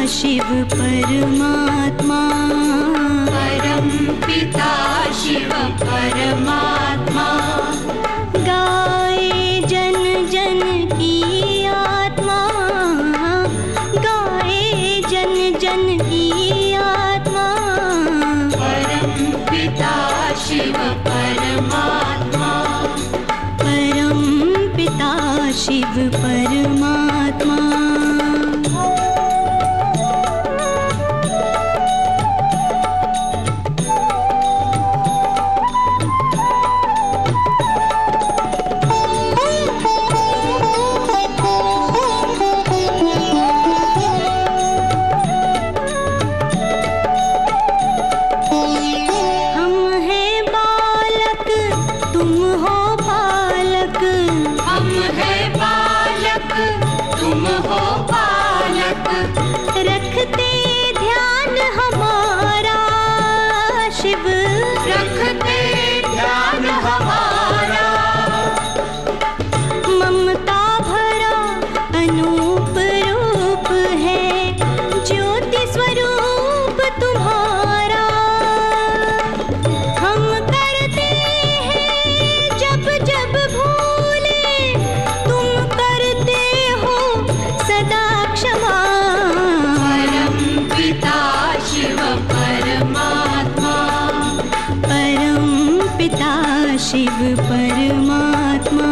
शिव परमात्मा, परम पिता शिव परमात्मा। गाए जन जन की आत्मा, गाए जन जन की आत्मा। परम पिता शिव परमात्मा, परम पिता शिव परमात्मा। हम हैं बालक तुम हो पालक, रखते ध्यान हमारा शिव, रखते ध्यान हमारा। ममता भरा अनूप रूप है, ज्योति स्वरूप तुम्हारा। हम करते हैं जब जब भूले, तुम करते हो सदा क्षमा। परम पिता शिव परमात्मा, परम पिता शिव परमात्मा।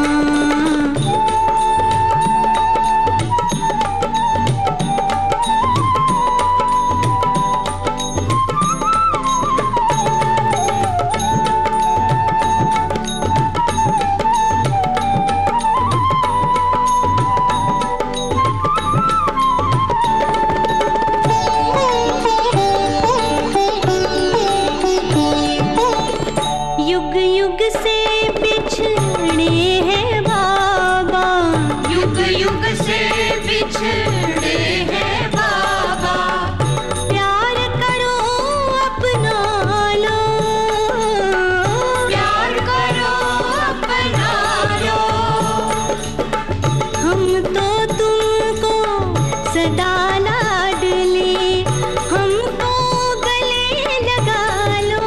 युग युग से बिछड़े हैं बाबा, युग युग से बिछड़े हैं बाबा। प्यार करो अपना लो, प्यार करो अपना लो। हम तो तुमको सदा लाडले, हमको गले लगा लो।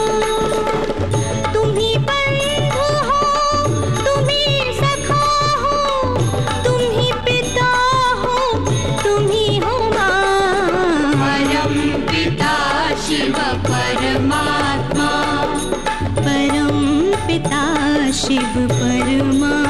तुम ही बंधु हो, तुम ही सखा हो, तुम ही पिता हो, तुम ही हो माँ। परम पिता शिव परमात्मा, परम पिता शिव परमात्मा।